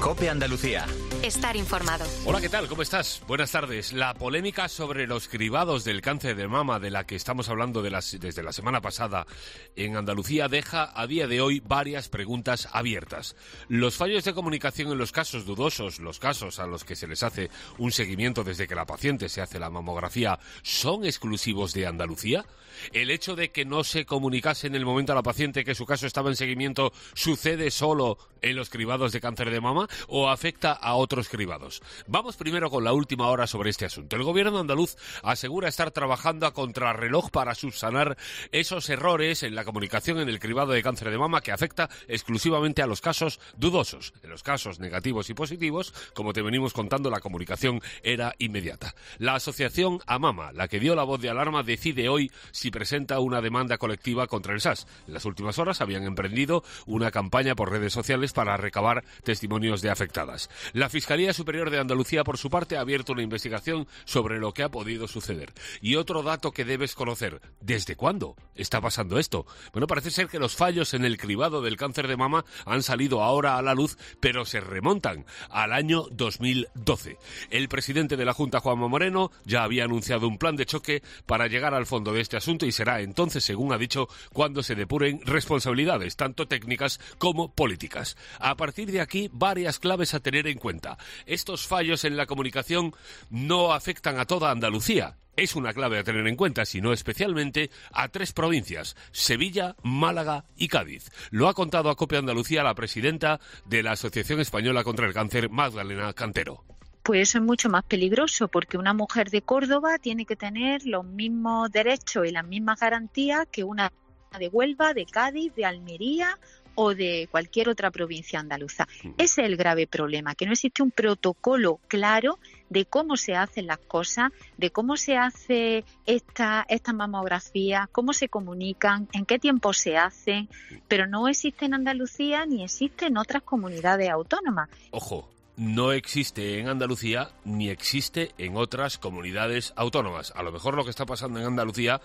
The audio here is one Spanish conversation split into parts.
COPE Andalucía. Estar informado. Hola, ¿qué tal? ¿Cómo estás? Buenas tardes. La polémica sobre los cribados del cáncer de mama, de la que estamos hablando desde la semana pasada en Andalucía, deja a día de hoy varias preguntas abiertas. ¿Los fallos de comunicación en los casos dudosos, los casos a los que se les hace un seguimiento desde que la paciente se hace la mamografía, son exclusivos de Andalucía? ¿El hecho de que no se comunicase en el momento a la paciente que su caso estaba en seguimiento sucede solo en los cribados de cáncer de mama o afecta a otros cribados? Vamos primero con la última hora sobre este asunto. El gobierno andaluz asegura estar trabajando a contrarreloj para subsanar esos errores en la comunicación en el cribado de cáncer de mama que afecta exclusivamente a los casos dudosos. En los casos negativos y positivos, como te venimos contando, la comunicación era inmediata. La asociación AMAMA, la que dio la voz de alarma, decide hoy si presenta una demanda colectiva contra el SAS. En las últimas horas habían emprendido una campaña por redes sociales para recabar testimonios de afectadas. La Fiscalía Superior de Andalucía, por su parte, ha abierto una investigación sobre lo que ha podido suceder. Y otro dato que debes conocer: ¿desde cuándo está pasando esto? Bueno, parece ser que los fallos en el cribado del cáncer de mama han salido ahora a la luz, pero se remontan al año 2012. El presidente de la Junta, Juanma Moreno, ya había anunciado un plan de choque para llegar al fondo de este asunto, y será entonces, según ha dicho, cuando se depuren responsabilidades, tanto técnicas como políticas. A partir de aquí, varias claves a tener en cuenta. Estos fallos en la comunicación no afectan a toda Andalucía. Es una clave a tener en cuenta, sino especialmente a 3 provincias: Sevilla, Málaga y Cádiz. Lo ha contado a COPE Andalucía la presidenta de la Asociación Española contra el Cáncer, Magdalena Cantero. Pues eso es mucho más peligroso, porque una mujer de Córdoba tiene que tener los mismos derechos y las mismas garantías que una de Huelva, de Cádiz, de Almería o de cualquier otra provincia andaluza. Ese es el grave problema, que no existe un protocolo claro de cómo se hacen las cosas, de cómo se hace esta mamografía, cómo se comunican, en qué tiempo se hacen, pero no existe en Andalucía ni existe en otras comunidades autónomas. Ojo, no existe en Andalucía ni existe en otras comunidades autónomas. A lo mejor lo que está pasando en Andalucía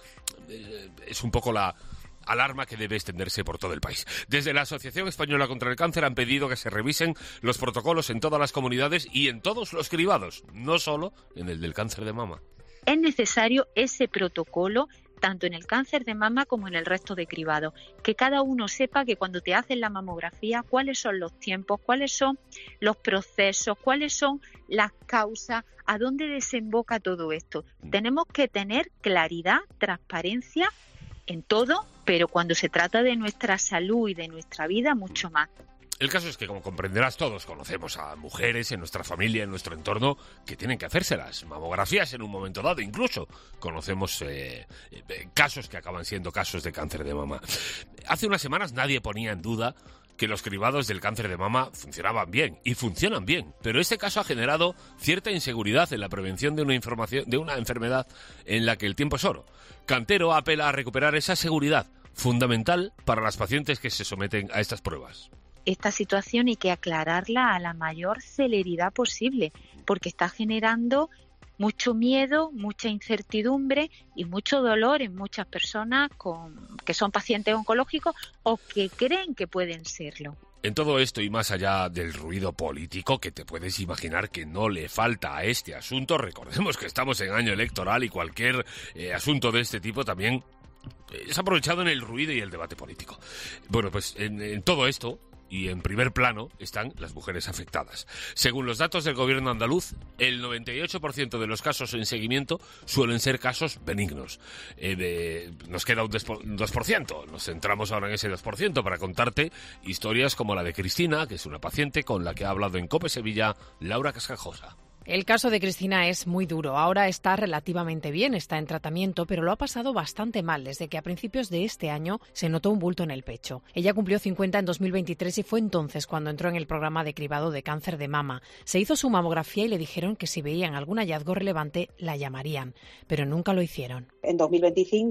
es un poco la alarma que debe extenderse por todo el país. Desde la Asociación Española contra el Cáncer han pedido que se revisen los protocolos en todas las comunidades y en todos los cribados, no solo en el del cáncer de mama. Es necesario ese protocolo tanto en el cáncer de mama como en el resto de cribados, que cada uno sepa que cuando te hacen la mamografía, cuáles son los tiempos, cuáles son los procesos, cuáles son las causas, a dónde desemboca todo esto. Tenemos que tener claridad, transparencia en todo, pero cuando se trata de nuestra salud y de nuestra vida, mucho más. El caso es que, como comprenderás, todos conocemos a mujeres en nuestra familia, en nuestro entorno, que tienen que hacerse las mamografías en un momento dado. Incluso conocemos casos que acaban siendo casos de cáncer de mama. Hace unas semanas nadie ponía en duda que los cribados del cáncer de mama funcionaban bien, y funcionan bien, pero este caso ha generado cierta inseguridad en la prevención de una enfermedad en la que el tiempo es oro. Cantero apela a recuperar esa seguridad, fundamental para las pacientes que se someten a estas pruebas. Esta situación hay que aclararla a la mayor celeridad posible, porque está generando mucho miedo, mucha incertidumbre y mucho dolor en muchas personas que son pacientes oncológicos o que creen que pueden serlo. En todo esto, y más allá del ruido político que te puedes imaginar que no le falta a este asunto, recordemos que estamos en año electoral y cualquier asunto de este tipo también es aprovechado en el ruido y el debate político. Bueno, pues en todo esto, y en primer plano, están las mujeres afectadas. Según los datos del gobierno andaluz, el 98% de los casos en seguimiento suelen ser casos benignos. Nos queda un 2%. Nos centramos ahora en ese 2% para contarte historias como la de Cristina, que es una paciente con la que ha hablado en COPE Sevilla Laura Cascajosa. El caso de Cristina es muy duro. Ahora está relativamente bien, está en tratamiento, pero lo ha pasado bastante mal desde que a principios de este año se notó un bulto en el pecho. Ella cumplió 50 en 2023 y fue entonces cuando entró en el programa de cribado de cáncer de mama. Se hizo su mamografía y le dijeron que si veían algún hallazgo relevante la llamarían, pero nunca lo hicieron. En 2025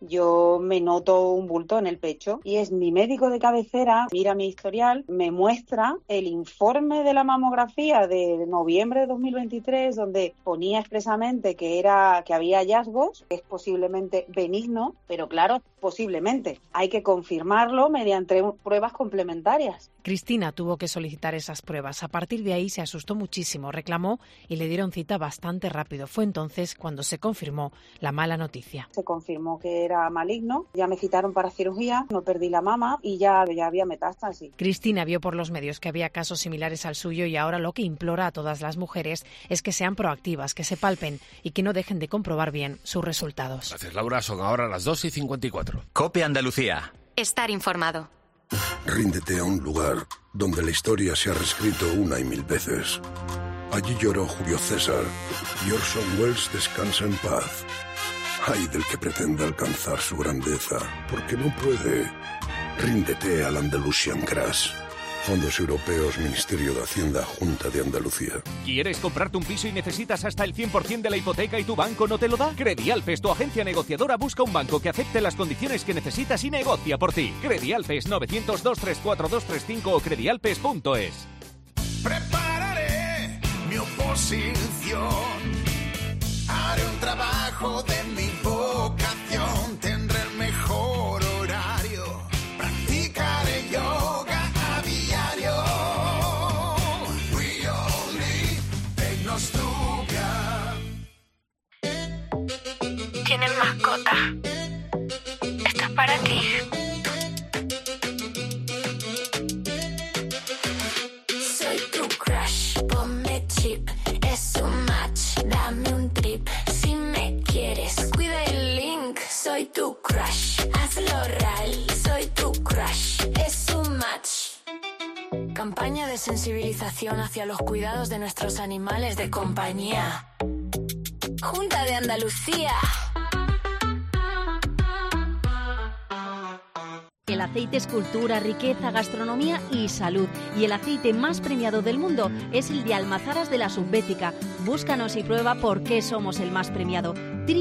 yo me noto un bulto en el pecho y es mi médico de cabecera, mira mi historial, me muestra el informe de la mamografía de noviembre de 2023 donde ponía expresamente que había hallazgos, que es posiblemente benigno, pero claro, posiblemente. Hay que confirmarlo mediante pruebas complementarias. Cristina tuvo que solicitar esas pruebas. A partir de ahí se asustó muchísimo, reclamó y le dieron cita bastante rápido. Fue entonces cuando se confirmó la mala noticia. Se confirmó que era maligno, ya me citaron para cirugía, no perdí la mama y ya había metástasis. Cristina vio por los medios que había casos similares al suyo y ahora lo que implora a todas las mujeres es que sean proactivas, que se palpen y que no dejen de comprobar bien sus resultados. Gracias, Laura. Son ahora las 2:54. COPE Andalucía. Estar informado. Ríndete a un lugar donde la historia se ha reescrito una y mil veces. Allí lloró Julio César y Orson Welles descansa en paz. Ay del que pretenda alcanzar su grandeza, porque no puede. Ríndete al Andalusian Crash. Fondos Europeos, Ministerio de Hacienda, Junta de Andalucía. ¿Quieres comprarte un piso y necesitas hasta el 100% de la hipoteca y tu banco no te lo da? Credialpes, tu agencia negociadora, busca un banco que acepte las condiciones que necesitas y negocia por ti. Credialpes 900-234-235 o credialpes.es. Prepararé mi oposición. Haré un trabajo de mi vocación. Tendré el mejor horario. Practicaré yoga a diario. We all need Tecnostupia. ¿Tienes mascota? Esto es para ti. Soy tu crush, ponme chip. Es un match, dame un trip. Si me quieres, cuida el link. Soy tu crush, hazlo real. Soy tu crush, es un match. Campaña de sensibilización hacia los cuidados de nuestros animales de compañía. Junta de Andalucía. El aceite es cultura, riqueza, gastronomía y salud. Y el aceite más premiado del mundo es el de Almazaras de la Subbética. Búscanos y prueba por qué somos el más premiado.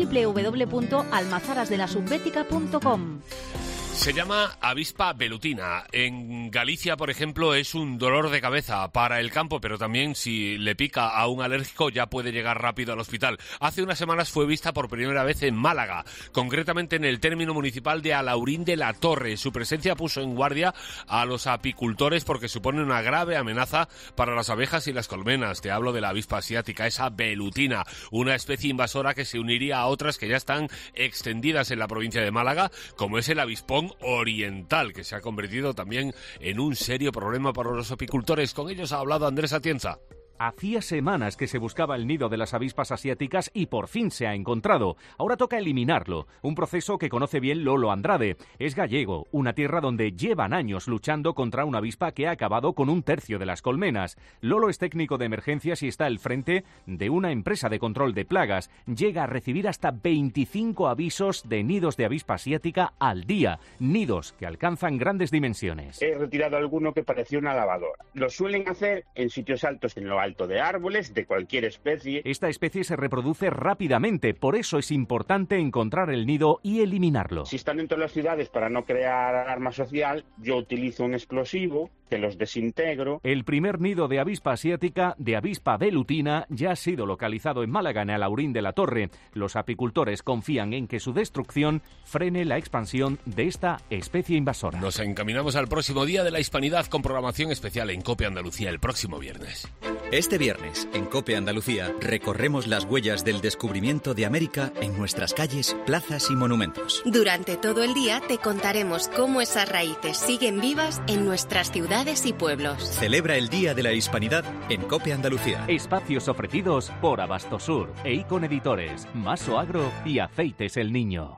www.almazarasdelasubbética.com. Se llama avispa velutina. En Galicia, por ejemplo, es un dolor de cabeza para el campo, pero también si le pica a un alérgico ya puede llegar rápido al hospital. Hace unas semanas fue vista por primera vez en Málaga, concretamente en el término municipal de Alaurín de la Torre. Su presencia puso en guardia a los apicultores porque supone una grave amenaza para las abejas y las colmenas. Te hablo de la avispa asiática, esa velutina, una especie invasora que se uniría a otras que ya están extendidas en la provincia de Málaga, como es el avispón oriental, que se ha convertido también en un serio problema para los apicultores. Con ellos ha hablado Andrés Atienza. Hacía semanas que se buscaba el nido de las avispas asiáticas y por fin se ha encontrado. Ahora toca eliminarlo, un proceso que conoce bien Lolo Andrade. Es gallego, una tierra donde llevan años luchando contra una avispa que ha acabado con 1/3 de las colmenas. Lolo es técnico de emergencias y está al frente de una empresa de control de plagas. Llega a recibir hasta 25 avisos de nidos de avispa asiática al día, nidos que alcanzan grandes dimensiones. He retirado alguno que parecía una lavadora. Lo suelen hacer en sitios altos, en lo alto de árboles, de cualquier especie. Esta especie se reproduce rápidamente, por eso es importante encontrar el nido y eliminarlo. Si están dentro de las ciudades, para no crear alarma social, yo utilizo un explosivo que los desintegro. El primer nido de avispa asiática, de avispa velutina, ya ha sido localizado en Málaga, en Alaurín de la Torre. Los apicultores confían en que su destrucción frene la expansión de esta especie invasora. Nos encaminamos al próximo Día de la Hispanidad con programación especial en COPE Andalucía el próximo viernes. Este viernes, en COPE Andalucía, recorremos las huellas del descubrimiento de América en nuestras calles, plazas y monumentos. Durante todo el día te contaremos cómo esas raíces siguen vivas en nuestras ciudades y pueblos. Celebra el Día de la Hispanidad en COPE Andalucía. Espacios ofrecidos por Abastosur, Eicon Editores, Maso Agro y Aceites El Niño.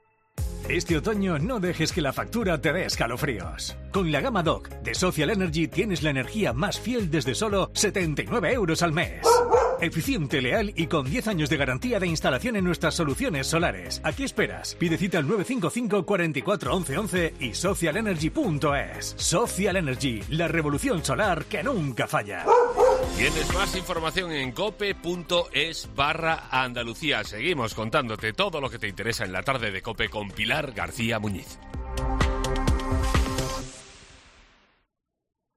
Este otoño no dejes que la factura te dé escalofríos. Con la gama DOC de Social Energy tienes la energía más fiel desde solo 79 euros al mes. Eficiente, leal y con 10 años de garantía de instalación en nuestras soluciones solares. ¿A qué esperas? Pide cita al 955 44 11 11 y socialenergy.es. Social Energy, la revolución solar que nunca falla. Tienes más información en cope.es/Andalucía. Seguimos contándote todo lo que te interesa en la tarde de COPE con Pilar García Muñiz.